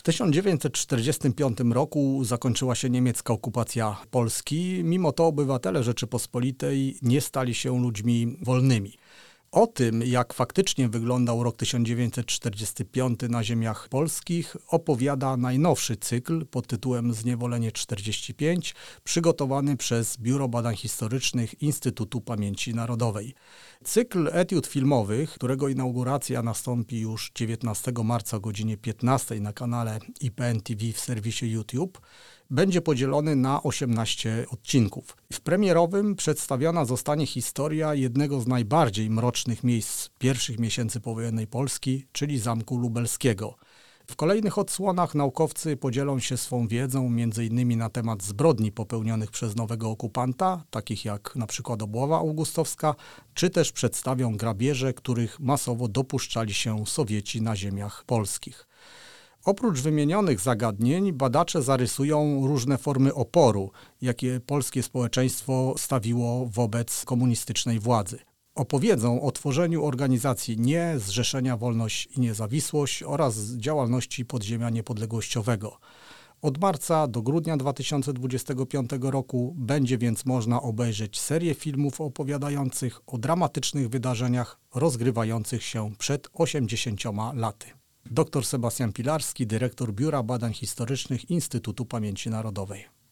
1945 roku zakończyła się niemiecka okupacja Polski. Mimo to obywatele Rzeczypospolitej nie stali się ludźmi wolnymi. O tym, jak faktycznie wyglądał rok 1945 na ziemiach polskich, opowiada najnowszy cykl pod tytułem Zniewolenie 45, przygotowany przez Biuro Badań Historycznych Instytutu Pamięci Narodowej. Cykl etiud filmowych, którego inauguracja nastąpi już 19 marca o godzinie 15 na kanale IPN TV w serwisie YouTube, będzie podzielony na 18 odcinków. W premierowym przedstawiona zostanie historia jednego z najbardziej mrocznych miejsc pierwszych miesięcy powojennej Polski, czyli Zamku Lubelskiego. W kolejnych odsłonach naukowcy podzielą się swą wiedzą m.in. na temat zbrodni popełnionych przez nowego okupanta, takich jak na przykład obława augustowska, czy też przedstawią grabieże, których masowo dopuszczali się Sowieci na ziemiach polskich. Oprócz wymienionych zagadnień badacze zarysują różne formy oporu, jakie polskie społeczeństwo stawiło wobec komunistycznej władzy. Opowiedzą o tworzeniu organizacji NIE, Zrzeszenia Wolność i Niezawisłość oraz działalności Podziemia Niepodległościowego. Od marca do grudnia 2025 roku będzie więc można obejrzeć serię filmów opowiadających o dramatycznych wydarzeniach rozgrywających się przed 80 laty. Dr Sebastian Pilarski, dyrektor Biura Badań Historycznych Instytutu Pamięci Narodowej.